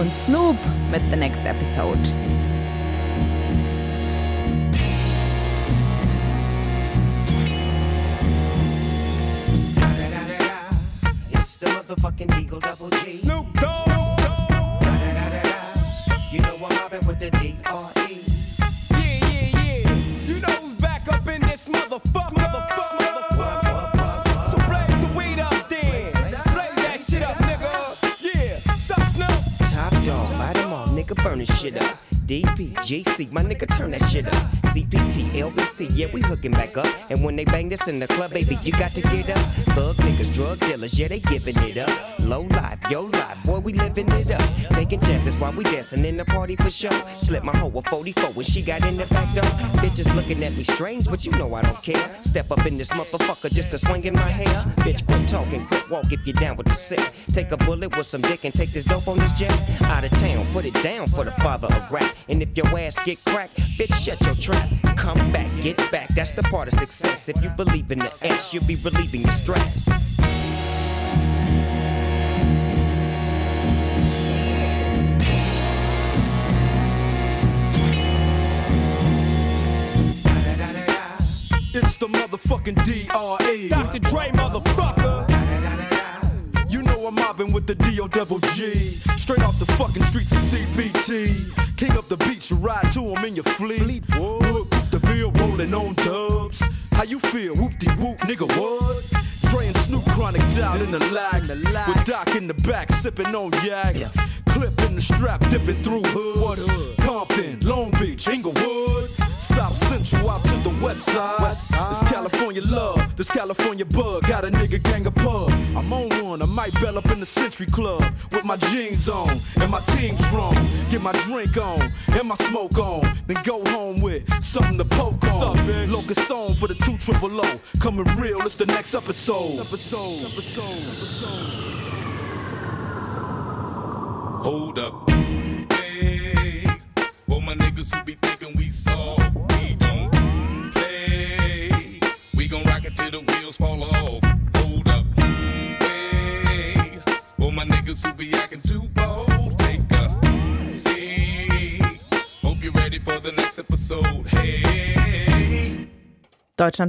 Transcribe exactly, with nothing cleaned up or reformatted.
und Snoop mit The Next Episode. It's the motherfucking Eagle Double G. Snoop Dogg. You know I'm mobbing with the D R E. Yeah, yeah, yeah. You know who's back up in this motherfucker. Motherfucker, motherfucker. So blaze the weed up then. Blaze that shit up, nigga. Yeah, sup, Snoop? Top dog, light 'em all, nigga, burn this shit up. D P G C, my nigga, turn that shit up. C P T, L B C, yeah, we hooking back up. And when they bang this in the club, baby, you got to get up. Thug niggas, drug dealers, yeah, they giving it up. Low life, yo life, boy, we living it up. Taking chances while we dancing in the party for show. Slip my hoe a forty-four when she got in the back door. Bitches looking at me strange, but you know I don't care. Step up in this motherfucker just to swing in my hair. Bitch, quit talking, quit walk if you're down with the sick. Take a bullet with some dick and take this dope on this jet. Out of town, put it down for the father of rap. And if your ass get cracked, bitch, shut your trap. Come back, get back, that's the part of success. If you believe in the X, you'll be relieving your stress. It's the motherfucking D R E. Doctor Dre, motherfucker. You know I'm mobbing with the D O double G. Straight off the fucking streets of C P T. King up the beach, you ride to him in your fleet. Look, the field rolling on dubs. How you feel? Whoop-de-whoop, nigga, what? Dre and Snoop Chronic down in the lag. With Doc in the back, sipping on yak. Yeah. Clip in the strap, dipping through hoods. Hood? Compton, Long Beach, Inglewood. South Central out to the west side. west side. This California love, this California bug. Got a nigga gang of pub. I'm on one, I might bell up in the Century Club. With my jeans on, and my team strong. Get my drink on, and my smoke on. Then go home with something to poke on. Locust song for the two triple O. Coming real, it's the next episode. Episode, episode, episode. Hold up. Hey, for my niggas who be thinking we soft, we don't play. We gon' rock it till the wheels fall off. Hold up. Hey, for my niggas who be acting too bold, take a seat. Hope you're ready for the next episode. Hey. Deutschlandfunk